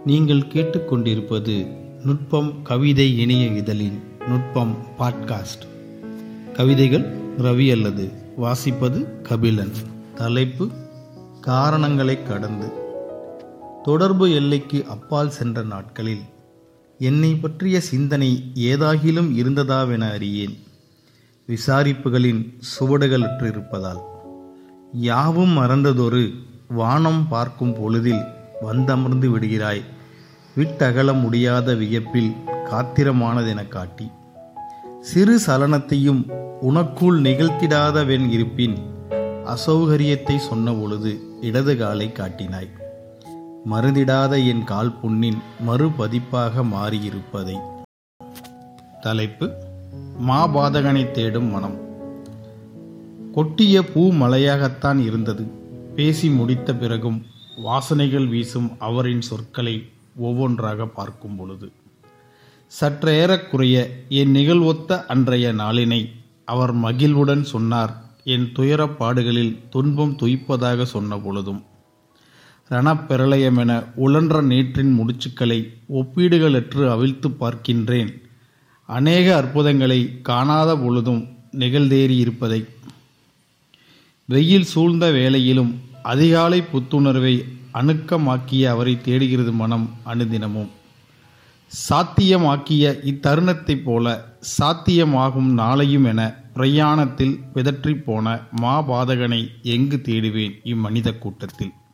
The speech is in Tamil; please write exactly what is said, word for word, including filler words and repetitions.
நீங்கள் கேட்டுக்கொண்டிருப்பது நுட்பம் கவிதை இணைய இதழின் நுட்பம் பாட்காஸ்ட். கவிதைகள் ரவி அல்லது வாசிப்பது கபிலன். தலைப்பு காரணங்களை கடந்து. தொடர்பு எல்லைக்கு அப்பால் சென்ற நாட்களில் என்னை பற்றிய சிந்தனை ஏதாகிலும் இருந்ததாவென அறியேன். விசாரிப்புகளின் சுவடுகளற்று இருப்பதால் யாவும் மறந்ததொரு வானம் பார்க்கும் பொழுதில் வந்தமர்ந்து விடுகிறாய். விட்டகல முடியாத வியப்பில் காத்திரமானதென காட்டி சிறு சலனத்தையும் உனக்குள் நிகழ்த்திடாதவன் இருப்பின் அசௌகரியத்தை சொன்ன பொழுது இடது காலை காட்டினாய். மருந்திடாத என் கால் புண்ணின் மறுபதிப்பாக மாறியிருப்பதை. தலைப்பு மாபாதகனை தேடும் மனம். கொட்டிய பூ மலையாகத்தான் இருந்தது. பேசி முடித்த பிறகும் வாசனைகள் வீசும் அவரின் சொற்களை ஒவ்வொன்றாக பார்க்கும் பொழுது சற்றேறக்குறைய என் நிகழ்வொத்த அன்றைய நாளினை அவர் மகிழ்வுடன் சொன்னார். என் துயரப்பாடுகளில் துன்பம் துய்ப்பதாக சொன்ன பொழுதும் ரணப்பெரளயமென உழன்ற நேற்றின் முடிச்சுக்களை ஒப்பீடுகளற்று அவிழ்த்து பார்க்கின்றேன். அநேக அற்புதங்களை காணாத பொழுதும் நிகழ்ந்தேறி இருப்பதை. வெயில் சூழ்ந்த வேளையிலும் அதிகாலை புத்துணர்வை அணுக்கமாக்கிய அவரை தேடுகிறது மனம் அனுதினமும். சாத்தியமாக்கிய இத்தருணத்தைப் போல சாத்தியமாகும் நாளையும் என பிரயாணத்தில் பிதற்றிப் போன மாபாதகனை எங்கு தேடுவேன் இம்மனித கூட்டத்தில்?